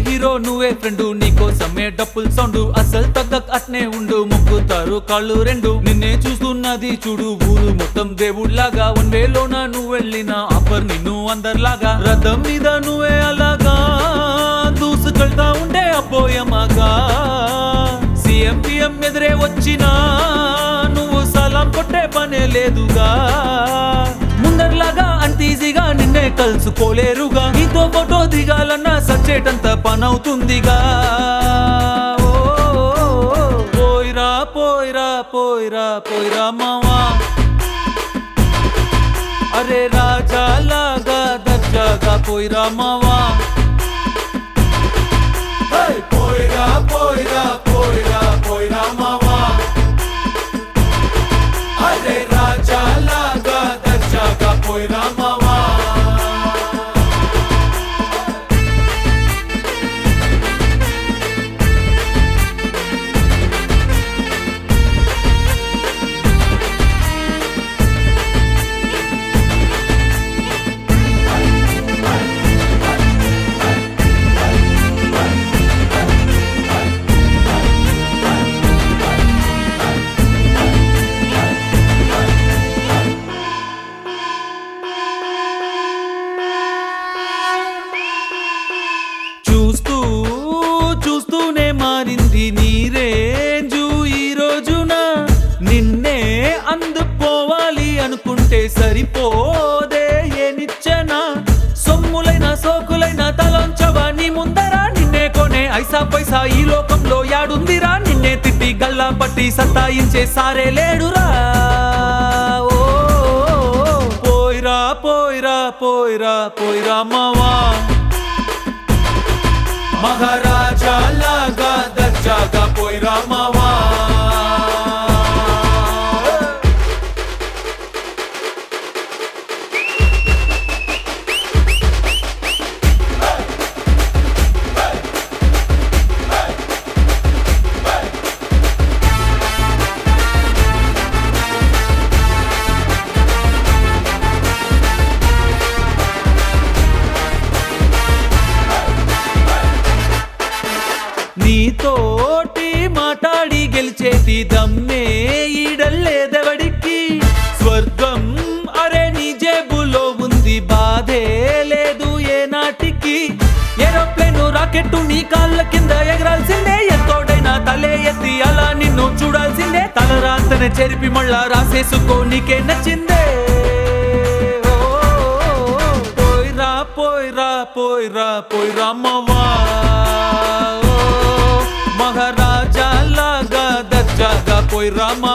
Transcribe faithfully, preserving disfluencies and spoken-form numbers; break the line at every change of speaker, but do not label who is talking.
Hero నువ్వే friend, నీకోసమే డప్పుల్ sound అసలు తగ్గక అట్నే ఉండు. మొక్కుతారు కాళ్ళు రెండు, నిన్నే చూస్తున్నది చూడు ఊరు మొత్తం దేవుళ్లాగా. వన్ వేలోన నువ్వు వెళ్ళిన ఆఫర్ నిన్ను అందరిలాగా. రథం మీద నువ్వే అలాగా దూసుకెళ్తా ఉంటే అపోయమాగా. సీఎం పిఎం ఎదురే వచ్చినా నువ్వు సలాం కొట్టే పనే లేదుగా. ముందర్లాగా అంత ఈజీగా నిన్నే కలుసుకోలేరుగా. నీతో ఫోటో దిగాలన్నా సచ్చేటంత పనవుతుందిగా. పోయిరా పోయిరా పోయిరా పోయిరా మావా, అరే రాజా లాగా దర్జాగా పోయిరా మావా. పోయిరా పోయిరా పోయిరా పోయిరా మావా, అరే రాజా లాగా దర్జాగా పోయిరా మావా. చూస్తూ చూస్తూనే మారింది నీ రేంజు ఈ రోజున. నిన్నే అందుకోవాలి అనుకుంటే సరిపోదే ఏ నిచ్చెన. సొమ్ములైన సోకులైన తలంచవా నీ ముందర. నిన్నే కొనే ఐసా పైసా ఈ లోకంలో యాడుందిరా. నిన్నే తిట్టి గల్లా పట్టి సత్తాయించే సారే లేడురా. ఓ పోయిరా పోయిరా పోయిరా పోయిరా మావా, మహారాజా లాగా దర్జాగా పోయిరా మావా. నీతోటి మాట్లాడి గెలిచేటి దమ్మే ఈడల్లేదెవడికి. స్వర్గం అరే నీ జేబులో ఉంది, బాధే లేదు ఏ నాటికి. ఏరోప్లేను రాకెట్టు నీ కాళ్ళ కింద ఎగరాల్సిందే. ఎంతోడైనా తలే ఎత్తి అలా నిన్ను చూడాల్సిందే. తలరాతనే చెరిపి మళ్ళా రాసేసుకో నీకే నచ్చిందే. పోయిరా పోయిరా పోయిరా పోయిరా మావా, మహారాజా లాగా దర్జాగా పోయిరా.